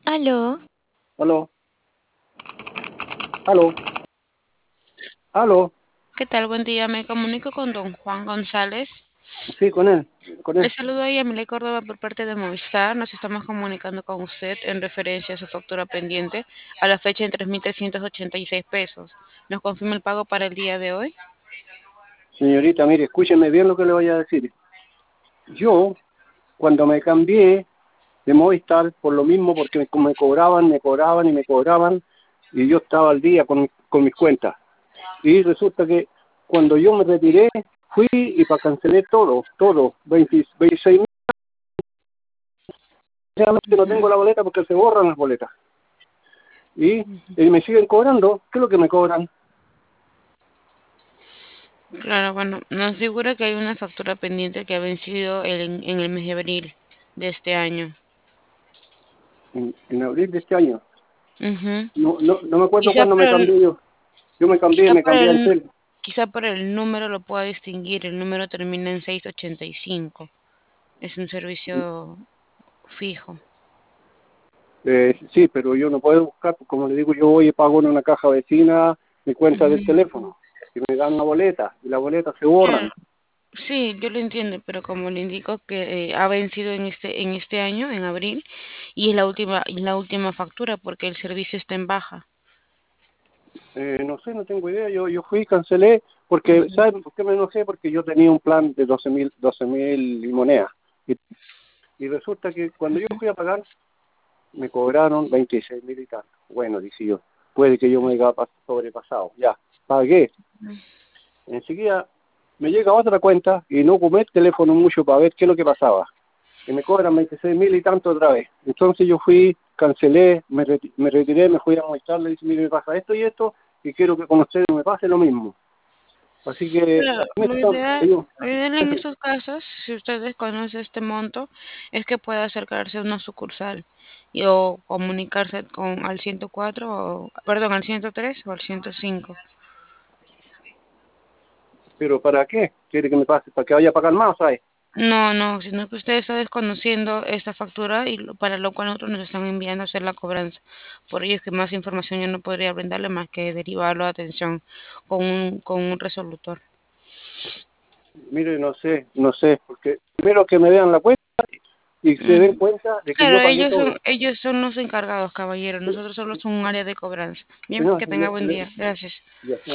Aló, Aló, aló, aló. ¿qué tal? Buen día, me comunico con don Juan González. Sí, con él, con Le él. saludo a Yamile Córdoba por parte de Movistar. Nos estamos comunicando con usted en referencia a su factura pendiente a la fecha en 3.386 pesos. ¿Nos confirma el pago para el día de hoy? Señorita, mire, escúcheme bien lo que le voy a decir. Yo, cuando me cambié de Movistar, por lo mismo, porque me cobraban, me cobraban y me cobraban, y yo estaba al día con mis cuentas. Y resulta que cuando yo me retiré, fui y para cancelé todo, 26.000, realmente no tengo la boleta porque se borran las boletas. Y me siguen cobrando. ¿Qué es lo que me cobran? Claro, bueno, nos figura que hay una factura pendiente que ha vencido en el mes de abril de este año. En abril de este año. Ujú. No me acuerdo Quizá cuándo por me el, cambié yo. Yo quizá me por cambié a el, Entel. quizá por el número lo pueda distinguir. El número termina en 685. Es un servicio fijo. Sí, pero yo no puedo buscar, pues, como le digo, yo voy y pago en una caja vecina mi cuenta del Ujú. teléfono. Y me dan una boleta, y la boleta se borran. Claro, sí, yo lo entiendo, pero como le indico que ha vencido en este año, en abril, y es la última factura porque el servicio está en baja. No sé, no tengo idea. Yo fui y cancelé, porque, Ujú. ¿saben por qué me enojé? Porque yo tenía un plan de 12.000 monedas. Y resulta que cuando yo fui a pagar, me cobraron 26.000 y tanto. Bueno, dije yo, puede que yo me haya sobrepasado. Ya, pagué. Enseguida me llega otra cuenta y no ocupé el teléfono mucho para ver qué es lo que pasaba. Y me cobran 26.000 y tanto otra vez. Entonces yo fui, cancelé, me retiré, me fui a mostrarle y dije, mire, me pasa esto y esto, y quiero que con ustedes me pase lo mismo. Así que, Claro, lo ideal en estos casos, si usted desconoce este monto, es que pueda acercarse a una sucursal o comunicarse con al 104, perdón, al 103 o al 105. pero ¿para qué? ¿Quiere que me pase? ¿Para que vaya a pagar más, ¿sabes? No, no, sino que usted está desconociendo esta factura y para lo cual nosotros nos están enviando a hacer la cobranza. Por ello es que más información yo no podría brindarle más que derivarlo a atención con un resolutor. Mire, no sé, porque primero que me vean la cuenta y se den Ujú. cuenta de que Claro, yo pagué todo. ellos son los encargados, caballero. Nosotros solo somos un área de cobranza. Bien, No, que tenga buen día. Gracias. ya,